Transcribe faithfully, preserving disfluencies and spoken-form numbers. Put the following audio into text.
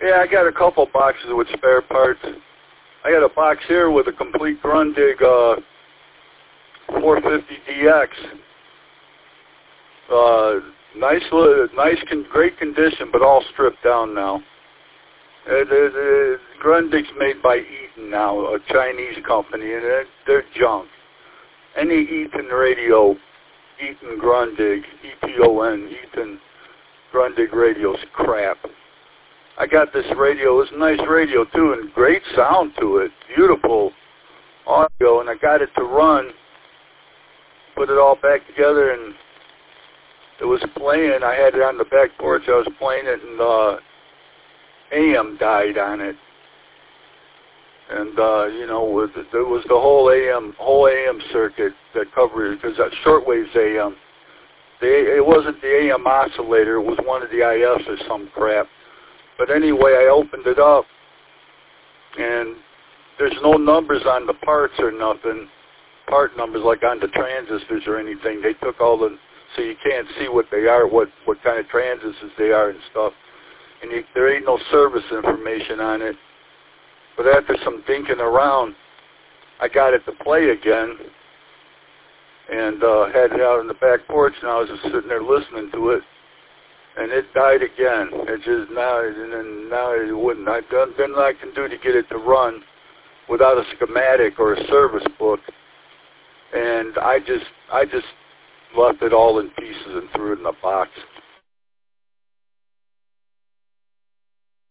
Yeah, I got a couple boxes with spare parts. I got a box here with a complete Grundig uh, four fifty D X. Uh, nice, nice, great condition, but all stripped down now. It, it, it, Grundig's made by Eaton now, a Chinese company, and it, they're junk. Any Eaton radio, Eaton Grundig, E T O N, Eaton Grundig radio's crap. I got this radio, it's a nice radio too, and great sound to it, beautiful audio, and I got it to run, put it all back together, and it was playing. I had it on the back porch, I was playing it, and uh, A M died on it. And, uh, you know, with, there was the whole A M, whole A M circuit that covered it, because that shortwave's A M. The, it wasn't the A M oscillator, it was one of the I Fs or some crap. But anyway, I opened it up, and there's no numbers on the parts or nothing, part numbers like on the transistors or anything. They took all the, so you can't see what they are, what, what kind of transistors they are and stuff. And you, there ain't no service information on it. But after some dinking around, I got it to play again, and uh, had it out on the back porch, and I was just sitting there listening to it. And it died again. It just now, and then now it wouldn't. I've done, done what I can do to get it to run without a schematic or a service book. And I just, I just left it all in pieces and threw it in a box.